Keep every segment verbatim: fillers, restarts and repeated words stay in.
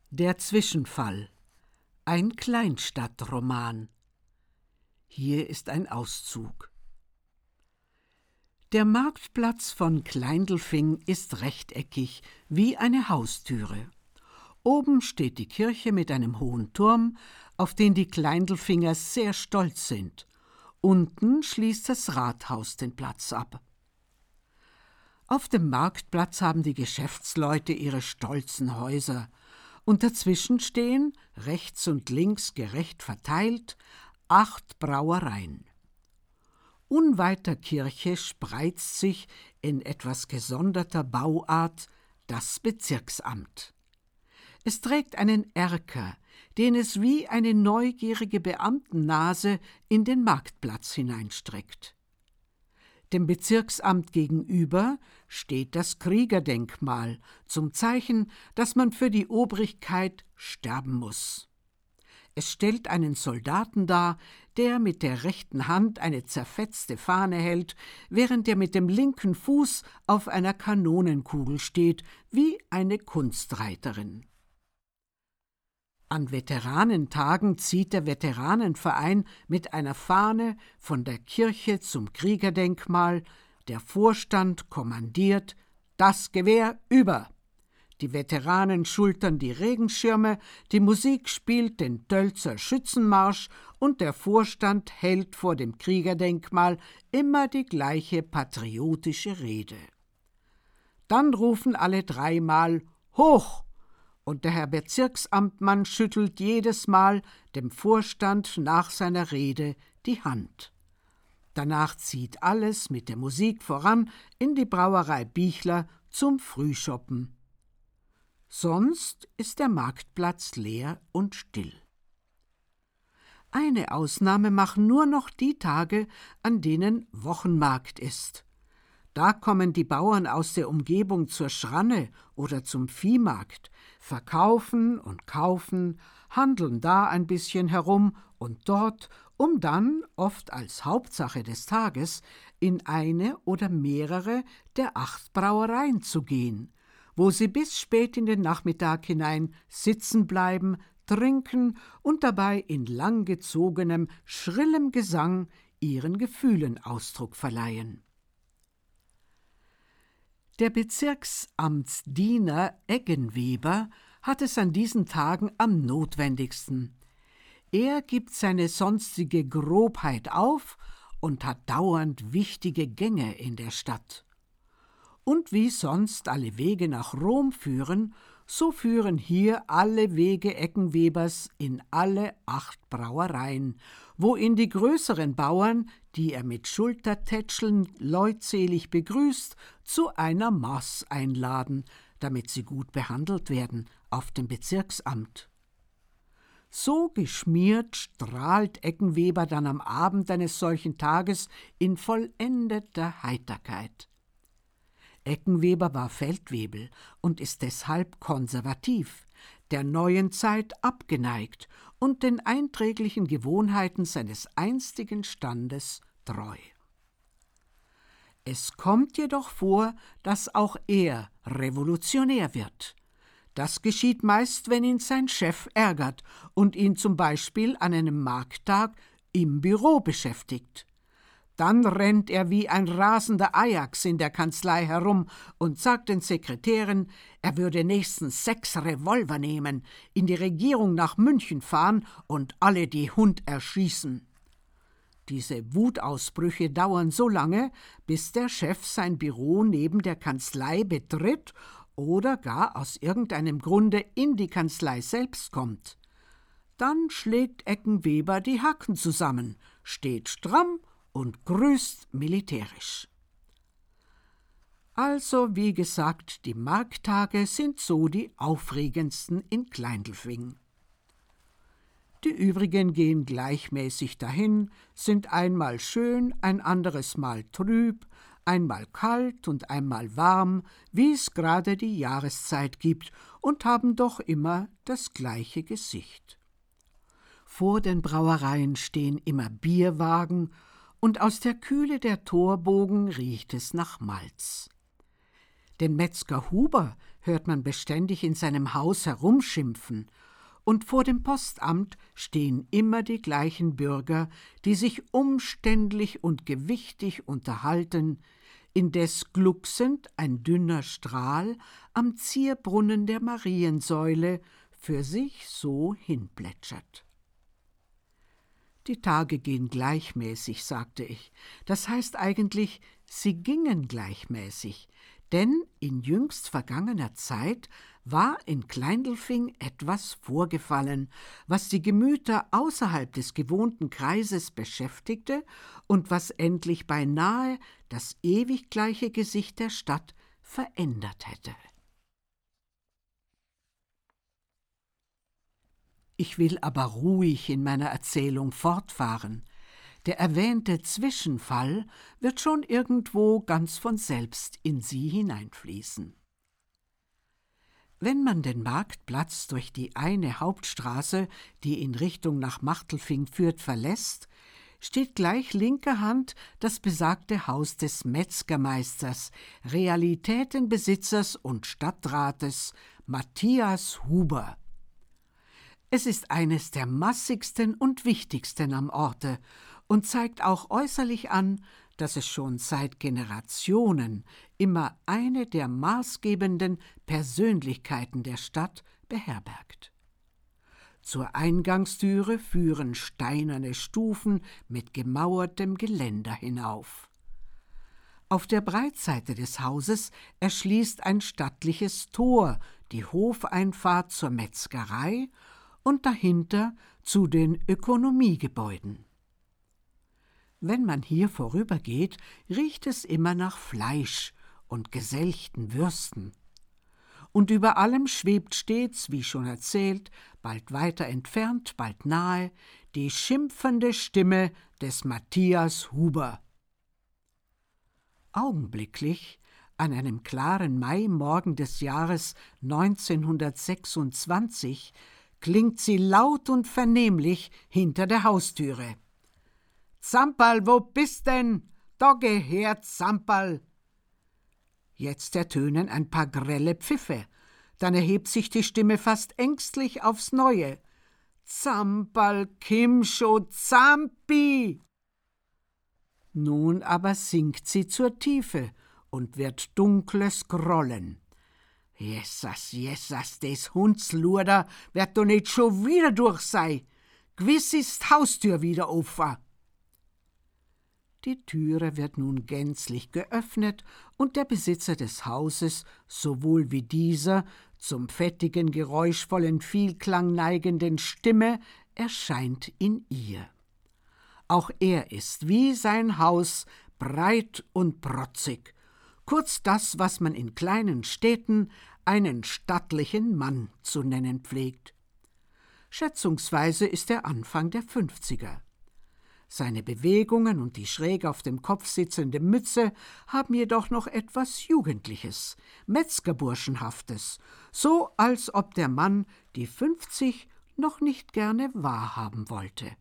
Der Zwischenfall. Ein Kleinstadtroman. Hier ist ein Auszug. Der Marktplatz von Kleindelfing ist rechteckig wie eine Haustüre. Oben steht die Kirche mit einem hohen Turm, auf den die Kleindelfinger sehr stolz sind. Unten schließt das Rathaus den Platz ab. Auf dem Marktplatz haben die Geschäftsleute ihre stolzen Häuser, und dazwischen stehen, rechts und links gerecht verteilt, acht Brauereien. Unweit der Kirche spreizt sich in etwas gesonderter Bauart das Bezirksamt. Es trägt einen Erker, den es wie eine neugierige Beamtennase in den Marktplatz hineinstreckt. Dem Bezirksamt gegenüber steht das Kriegerdenkmal zum Zeichen, dass man für die Obrigkeit sterben muss. Es stellt einen Soldaten dar, der mit der rechten Hand eine zerfetzte Fahne hält, während er mit dem linken Fuß auf einer Kanonenkugel steht, wie eine Kunstreiterin. An Veteranentagen zieht der Veteranenverein mit einer Fahne von der Kirche zum Kriegerdenkmal, der Vorstand kommandiert: Das Gewehr über! Die Veteranen schultern die Regenschirme, die Musik spielt den Tölzer Schützenmarsch und der Vorstand hält vor dem Kriegerdenkmal immer die gleiche patriotische Rede. Dann rufen alle dreimal »Hoch!« und der Herr Bezirksamtmann schüttelt jedes Mal dem Vorstand nach seiner Rede die Hand. Danach zieht alles mit der Musik voran in die Brauerei Bichler zum Frühschoppen. Sonst ist der Marktplatz leer und still. Eine Ausnahme machen nur noch die Tage, an denen Wochenmarkt ist. Da kommen die Bauern aus der Umgebung zur Schranne oder zum Viehmarkt, verkaufen und kaufen, handeln da ein bisschen herum und dort, um dann, oft als Hauptsache des Tages, in eine oder mehrere der acht Brauereien zu gehen, wo sie bis spät in den Nachmittag hinein sitzen bleiben, trinken und dabei in langgezogenem, schrillem Gesang ihren Gefühlen Ausdruck verleihen. Der Bezirksamtsdiener Eggenweber hat es an diesen Tagen am notwendigsten. Er gibt seine sonstige Grobheit auf und hat dauernd wichtige Gänge in der Stadt. Und wie sonst alle Wege nach Rom führen, so führen hier alle Wege Eggenwebers in alle acht Brauereien, wo ihn die größeren Bauern, die er mit Schultertätscheln leutselig begrüßt, zu einer Maß einladen, damit sie gut behandelt werden auf dem Bezirksamt. So geschmiert strahlt Eggenweber dann am Abend eines solchen Tages in vollendeter Heiterkeit. Eggenweber war Feldwebel und ist deshalb konservativ, der neuen Zeit abgeneigt und den einträglichen Gewohnheiten seines einstigen Standes treu. Es kommt jedoch vor, dass auch er revolutionär wird. Das geschieht meist, wenn ihn sein Chef ärgert und ihn zum Beispiel an einem Markttag im Büro beschäftigt. Dann rennt er wie ein rasender Ajax in der Kanzlei herum und sagt den Sekretären, er würde nächstens sechs Revolver nehmen, in die Regierung nach München fahren und alle die Hund erschießen. Diese Wutausbrüche dauern so lange, bis der Chef sein Büro neben der Kanzlei betritt oder gar aus irgendeinem Grunde in die Kanzlei selbst kommt. Dann schlägt Eggenweber die Hacken zusammen, steht stramm und grüßt militärisch. Also, wie gesagt, die Markttage sind so die aufregendsten in Kleindelfing. Die übrigen gehen gleichmäßig dahin, sind einmal schön, ein anderes Mal trüb, einmal kalt und einmal warm, wie es gerade die Jahreszeit gibt, und haben doch immer das gleiche Gesicht. Vor den Brauereien stehen immer Bierwagen, und aus der Kühle der Torbogen riecht es nach Malz. Den Metzger Huber hört man beständig in seinem Haus herumschimpfen, und vor dem Postamt stehen immer die gleichen Bürger, die sich umständlich und gewichtig unterhalten, indes glucksend ein dünner Strahl am Zierbrunnen der Mariensäule für sich so hinplätschert. Die Tage gehen gleichmäßig, sagte ich. Das heißt eigentlich, sie gingen gleichmäßig, denn in jüngst vergangener Zeit war in Kleindelfing etwas vorgefallen, was die Gemüter außerhalb des gewohnten Kreises beschäftigte und was endlich beinahe das ewig gleiche Gesicht der Stadt verändert hätte. Ich will aber ruhig in meiner Erzählung fortfahren. Der erwähnte Zwischenfall wird schon irgendwo ganz von selbst in sie hineinfließen. Wenn man den Marktplatz durch die eine Hauptstraße, die in Richtung nach Machtelfing führt, verlässt, steht gleich linker Hand das besagte Haus des Metzgermeisters, Realitätenbesitzers und Stadtrates Matthias Huber. Es ist eines der massigsten und wichtigsten am Orte und zeigt auch äußerlich an, dass es schon seit Generationen immer eine der maßgebenden Persönlichkeiten der Stadt beherbergt. Zur Eingangstüre führen steinerne Stufen mit gemauertem Geländer hinauf. Auf der Breitseite des Hauses erschließt ein stattliches Tor die Hofeinfahrt zur Metzgerei und dahinter zu den Ökonomiegebäuden. Wenn man hier vorübergeht, riecht es immer nach Fleisch und geselchten Würsten. Und über allem schwebt stets, wie schon erzählt, bald weiter entfernt, bald nahe, die schimpfende Stimme des Matthias Huber. Augenblicklich, an einem klaren Maimorgen des Jahres neunzehnhundertsechsundzwanzig, klingt sie laut und vernehmlich hinter der Haustüre. »Zamperl, wo bist denn? Da geh her, Zamperl!« Jetzt ertönen ein paar grelle Pfiffe, dann erhebt sich die Stimme fast ängstlich aufs Neue. »Zamperl, Kimscho, Zampi!« Nun aber sinkt sie zur Tiefe und wird dunkles Grollen. »Jessas, jessas, des Hundslurder wird doch nicht schon wieder durch sei. Gewiss ist Haustür wieder offen.« Die Türe wird nun gänzlich geöffnet und der Besitzer des Hauses, sowohl wie dieser, zum fettigen, geräuschvollen Vielklang neigenden Stimme, erscheint in ihr. Auch er ist, wie sein Haus, breit und protzig, kurz das, was man in kleinen Städten einen stattlichen Mann zu nennen pflegt. Schätzungsweise ist er Anfang der Fünfziger. Seine Bewegungen und die schräg auf dem Kopf sitzende Mütze haben jedoch noch etwas Jugendliches, Metzgerburschenhaftes, so als ob der Mann die fünfzig noch nicht gerne wahrhaben wollte.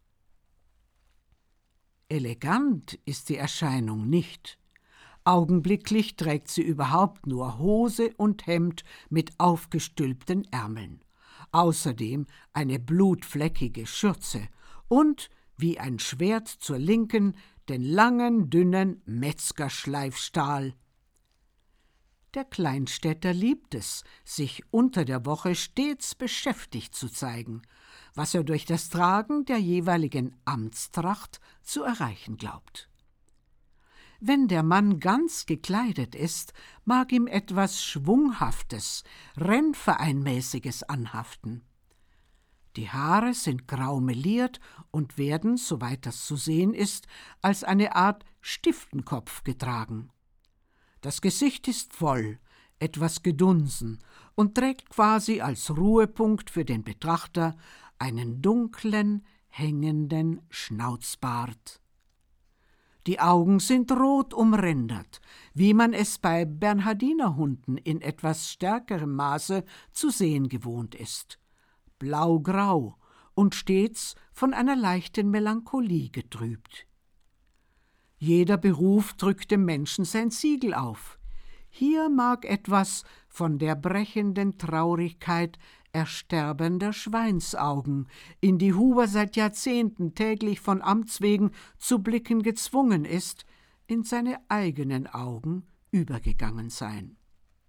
Elegant ist die Erscheinung nicht. Augenblicklich trägt sie überhaupt nur Hose und Hemd mit aufgestülpten Ärmeln, außerdem eine blutfleckige Schürze und, wie ein Schwert zur Linken, den langen, dünnen Metzgerschleifstahl. Der Kleinstädter liebt es, sich unter der Woche stets beschäftigt zu zeigen, was er durch das Tragen der jeweiligen Amtstracht zu erreichen glaubt. Wenn der Mann ganz gekleidet ist, mag ihm etwas Schwunghaftes, Rennvereinmäßiges anhaften. Die Haare sind grau meliert und werden, soweit das zu sehen ist, als eine Art Stiftenkopf getragen. Das Gesicht ist voll, etwas gedunsen und trägt quasi als Ruhepunkt für den Betrachter einen dunklen, hängenden Schnauzbart. Die Augen sind rot umrändert, wie man es bei Bernhardinerhunden in etwas stärkerem Maße zu sehen gewohnt ist. Blaugrau und stets von einer leichten Melancholie getrübt. Jeder Beruf drückt dem Menschen sein Siegel auf. Hier mag etwas von der brechenden Traurigkeit ersterbender Schweinsaugen, in die Huber seit Jahrzehnten täglich von Amts wegen zu blicken gezwungen ist, in seine eigenen Augen übergegangen sein.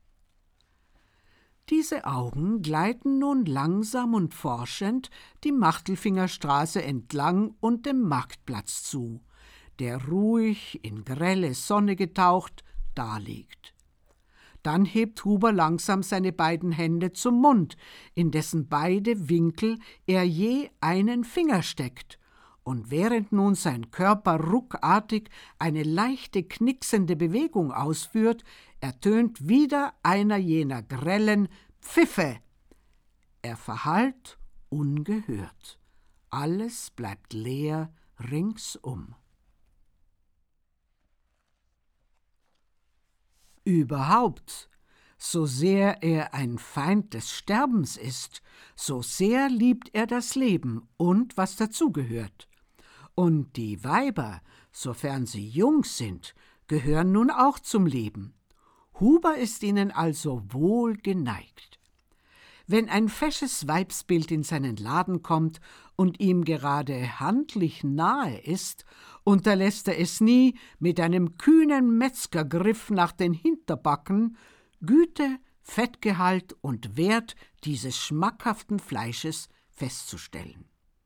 Diese Augen gleiten nun langsam und forschend die Machtelfingerstraße entlang und dem Marktplatz zu, der ruhig in grelle Sonne getaucht daliegt. Dann hebt Huber langsam seine beiden Hände zum Mund, in dessen beide Winkel er je einen Finger steckt, und während nun sein Körper ruckartig eine leichte knicksende Bewegung ausführt, ertönt wieder einer jener grellen Pfiffe. Er verhallt ungehört. Alles bleibt leer ringsum. Überhaupt, so sehr er ein Feind des Sterbens ist, so sehr liebt er das Leben und was dazugehört. Und die Weiber, sofern sie jung sind, gehören nun auch zum Leben. Huber ist ihnen also wohl geneigt. Wenn ein fesches Weibsbild in seinen Laden kommt und ihm gerade handlich nahe ist, unterlässt er es nie, mit einem kühnen Metzgergriff nach den Hinterbacken Güte, Fettgehalt und Wert dieses schmackhaften Fleisches festzustellen.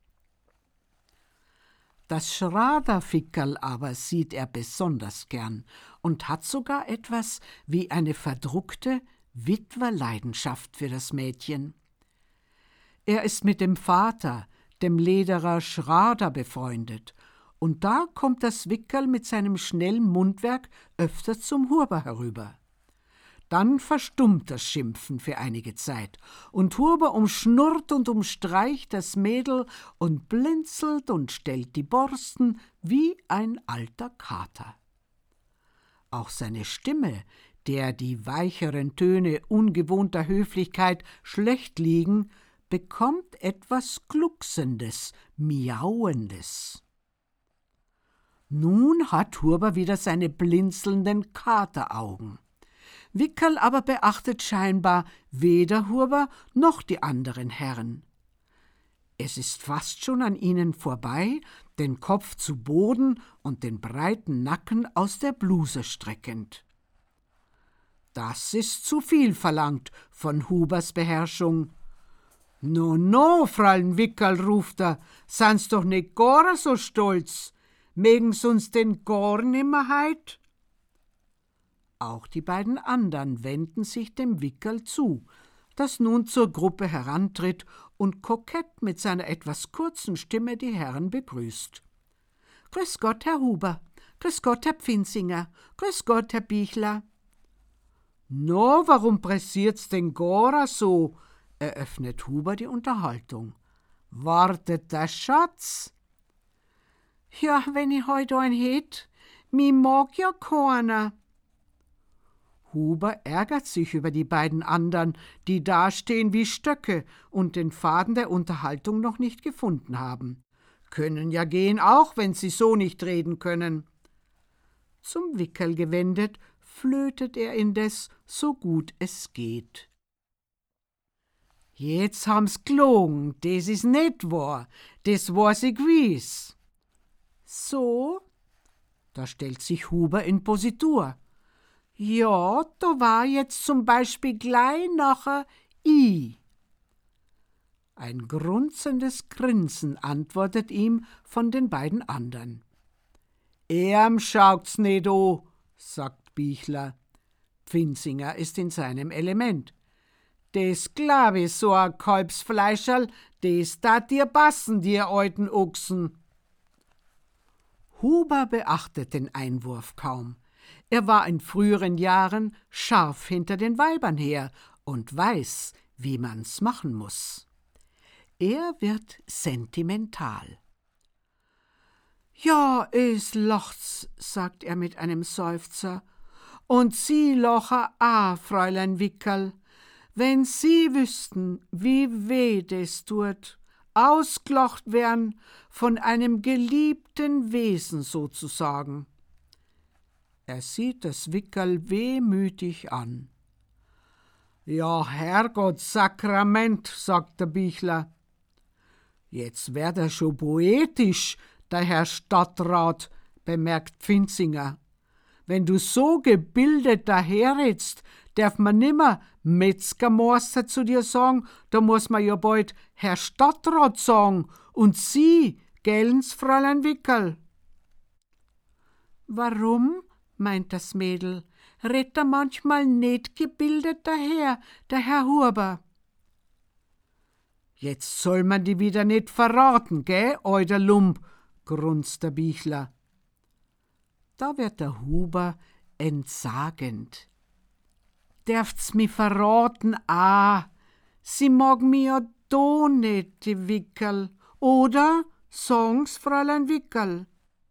Das Schraderfickerl aber sieht er besonders gern und hat sogar etwas wie eine verdruckte Witwerleidenschaft für das Mädchen. Er ist mit dem Vater, dem Lederer Schrader, befreundet, und da kommt das Wickerl mit seinem schnellen Mundwerk öfter zum Huber herüber. Dann verstummt das Schimpfen für einige Zeit, und Huber umschnurrt und umstreicht das Mädel und blinzelt und stellt die Borsten wie ein alter Kater. Auch seine Stimme, der die weicheren Töne ungewohnter Höflichkeit schlecht liegen, bekommt etwas Glucksendes, Miauendes. Nun hat Huber wieder seine blinzelnden Kateraugen. Wickerl aber beachtet scheinbar weder Huber noch die anderen Herren. Es ist fast schon an ihnen vorbei, den Kopf zu Boden und den breiten Nacken aus der Bluse streckend. Das ist zu viel verlangt von Hubers Beherrschung. »No, no, Fräulein Wickerl«, ruft er, »san's doch nicht gar so stolz. Megen's uns denn gar nimmer heit?« Auch die beiden anderen wenden sich dem Wickerl zu, das nun zur Gruppe herantritt und kokett mit seiner etwas kurzen Stimme die Herren begrüßt. »Grüß Gott, Herr Huber, grüß Gott, Herr Pfinsinger, grüß Gott, Herr Bichler.« »No, warum pressiert's denn gar so?«, eröffnet Huber die Unterhaltung. »Wartet der Schatz?« »Ja, wenn ich heut ein hätt, mi mag ja keiner.« Huber ärgert sich über die beiden anderen, die dastehen wie Stöcke und den Faden der Unterhaltung noch nicht gefunden haben. Können ja gehen auch, wenn sie so nicht reden können. Zum Wickerl gewendet, flötet er indes, so gut es geht. »Jetzt haben's gelogen, des is net wahr, des war sie gewiss.« »So?« Da stellt sich Huber in Positur. »Ja, da war jetzt zum Beispiel gleich nachher I.« Ein grunzendes Grinsen antwortet ihm von den beiden anderen. »Erm schaut's nicht an«, sagt Bichler. Pfinsinger ist in seinem Element. »Des glaub ich, so a Kalbsfleischerl, des dat dir passen, dir alten Ochsen.« Huber beachtet den Einwurf kaum. Er war in früheren Jahren scharf hinter den Weibern her und weiß, wie man's machen muß. Er wird sentimental. »Ja, es lacht's«, sagt er mit einem Seufzer. »Und Sie lachen a, Fräulein Wickerl. Wenn Sie wüssten, wie weh des tut, ausgelacht werden von einem geliebten Wesen sozusagen.« Er sieht das Wickerl wehmütig an. »Ja, Herrgott, Sakrament«, sagt der Bichler. »Jetzt werd er schon poetisch, der Herr Stadtrat«, bemerkt Pfinzinger. »Wenn du so gebildet daherredst, darf man nimmer Metzgermeister zu dir sagen, da muss man ja bald Herr Stadtrat sagen und Sie, gellens Fräulein Wickerl.« »Warum«, meint das Mädel, »redt er manchmal nicht gebildet daher, der Herr Huber?« »Jetzt soll man die wieder nicht verraten, gell, euder Lump«, grunzt der Bichler. Da wird der Huber entsagend. »Derft's mi verraten, ah, sie mag mi ja do nicht, die Wickerl, oder? Sagen's, Fräulein Wickerl.«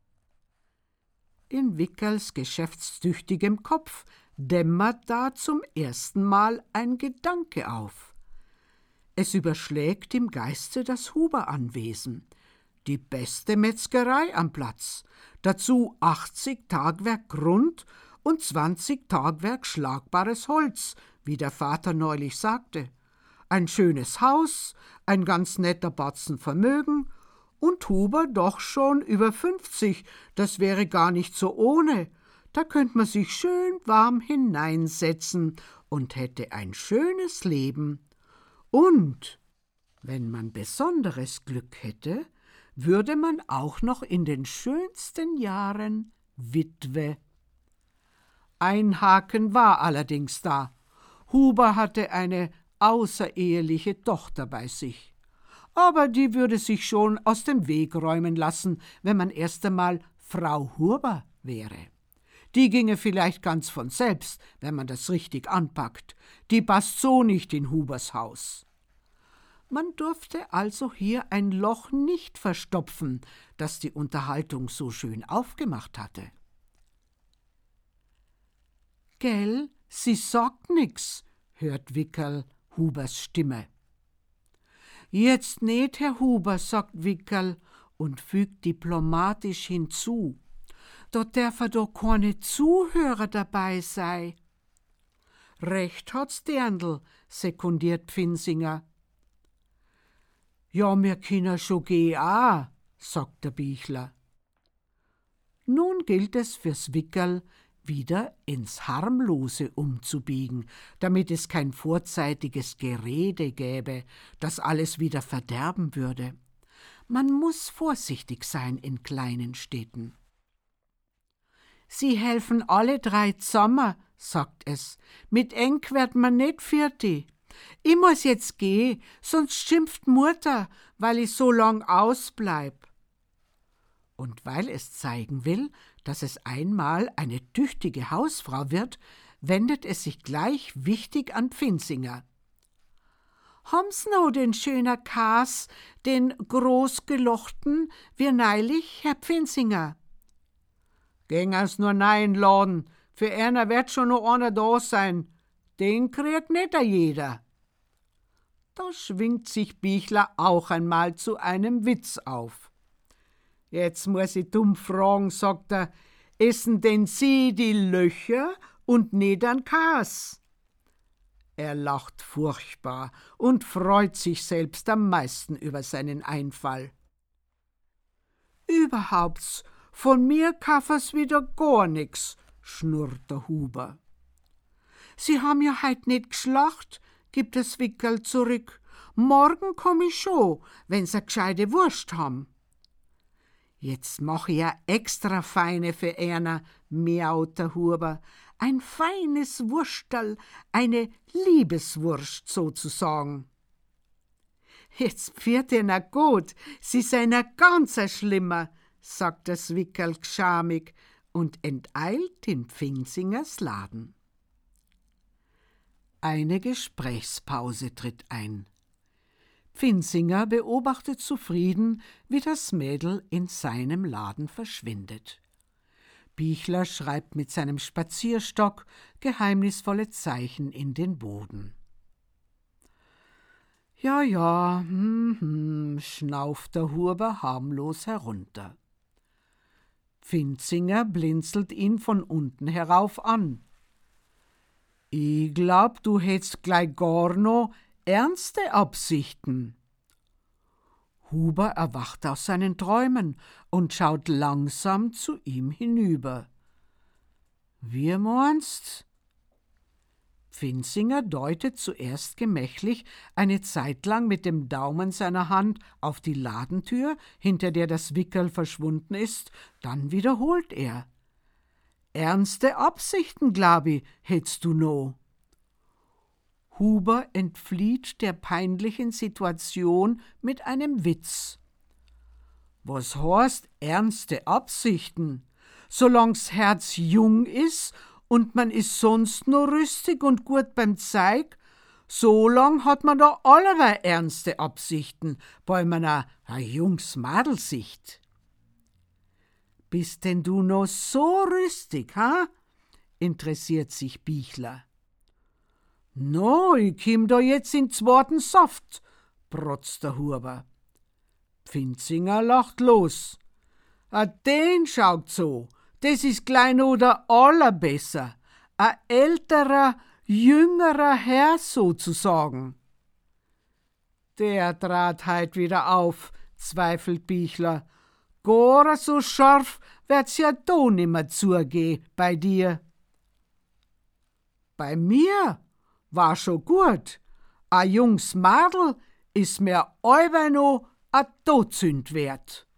In Wickerls geschäftstüchtigem Kopf dämmert da zum ersten Mal ein Gedanke auf. Es überschlägt im Geiste das Huberanwesen, die beste Metzgerei am Platz, dazu achtzig Tagwerk Grund und zwanzig Tagwerk schlagbares Holz, wie der Vater neulich sagte, ein schönes Haus, ein ganz netter Batzen Vermögen und Huber doch schon über fünfzig, das wäre gar nicht so ohne, da könnt man sich schön warm hineinsetzen und hätte ein schönes Leben. Und, wenn man besonderes Glück hätte, würde man auch noch in den schönsten Jahren Witwe. Ein Haken war allerdings da. Huber hatte eine außereheliche Tochter bei sich. Aber die würde sich schon aus dem Weg räumen lassen, wenn man erst einmal Frau Huber wäre. Die ginge vielleicht ganz von selbst, wenn man das richtig anpackt. Die passt so nicht in Hubers Haus. Man durfte also hier ein Loch nicht verstopfen, das die Unterhaltung so schön aufgemacht hatte. »Gell, sie sagt nix«, hört Wickerl Hubers Stimme. »Jetzt nicht, Herr Huber«, sagt Wickerl und fügt diplomatisch hinzu. »Da darf er doch keine Zuhörer dabei sei.« »Recht hat's Dirndl«, sekundiert Pfinzinger. »Ja, mir kinner scho geh a«, sagt der Bichler. Nun gilt es fürs Wickerl, wieder ins Harmlose umzubiegen, damit es kein vorzeitiges Gerede gäbe, das alles wieder verderben würde. Man muss vorsichtig sein in kleinen Städten. »Sie helfen alle drei zusammen«, sagt es. »Mit eng wird man nicht vierti. Ich muss jetzt gehen, sonst schimpft Mutter, weil ich so lang ausbleib.« Und weil es zeigen will, dass es einmal eine tüchtige Hausfrau wird, wendet es sich gleich wichtig an Pfinzinger. »Haben's no den schöner Kas, den großgelochten, wie neulich, Herr Pfinzinger?« »Gängers nur nein laden, für einer wird schon noch einer da sein. Den kriegt nicht jeder.« Da schwingt sich Bichler auch einmal zu einem Witz auf. »Jetzt muss ich dumm fragen«, sagt er, »essen denn Sie die Löcher und nicht an Kas?« Er lacht furchtbar und freut sich selbst am meisten über seinen Einfall. »Überhaupt, von mir kaffers wieder gar nix«, schnurrt der Huber. »Sie haben ja heut nicht geschlacht«, gibt das Wickerl zurück. »Morgen komm ich schon, wenn Sie gescheite Wurst haben.« »Jetzt mach ich ja extra feine für Erna«, miaut der Huber. »Ein feines Wurstel, eine Liebeswurst sozusagen.« »Jetzt pfiat ihr na gut, Sie seien a ganz a Schlimmer«, sagt das Wickerl gschamig und enteilt in Pfinzingers Laden. Eine Gesprächspause tritt ein. Pfinzinger beobachtet zufrieden, wie das Mädel in seinem Laden verschwindet. Bichler schreibt mit seinem Spazierstock geheimnisvolle Zeichen in den Boden. »Ja, ja, hm, hm«, schnauft der Huber harmlos herunter. Finzinger blinzelt ihn von unten herauf an. »Ich glaub, du hättst gleich gar noch ernste Absichten.« Huber erwacht aus seinen Träumen und schaut langsam zu ihm hinüber. »Wie meinst?« Finzinger deutet zuerst gemächlich eine Zeit lang mit dem Daumen seiner Hand auf die Ladentür, hinter der das Wickerl verschwunden ist, dann wiederholt er. »Ernste Absichten, glaub ich, hättst du no.« Huber entflieht der peinlichen Situation mit einem Witz. »Was heißt ernste Absichten? Solang's Herz jung is und man is sonst nur rüstig und gut beim Zeig, so lang hat man da allerlei ernste Absichten, bei meiner a jungs Madelsicht.« »Bist denn du no so rüstig, ha?« interessiert sich Bichler. »No, ich kim da jetzt in zweiten Saft«, protzt der Huber. Finzinger lacht los. »A den schaut so, das is gleich no der allerbesser, a älterer, jüngerer Herr sozusagen.« »Der trat heut wieder auf«, zweifelt Bichler. »Gar so scharf wird's ja do nimmer zugehen bei dir.« »Bei mir war schon gut. A jungs Madel is mir allweil no a Todsünd wert.«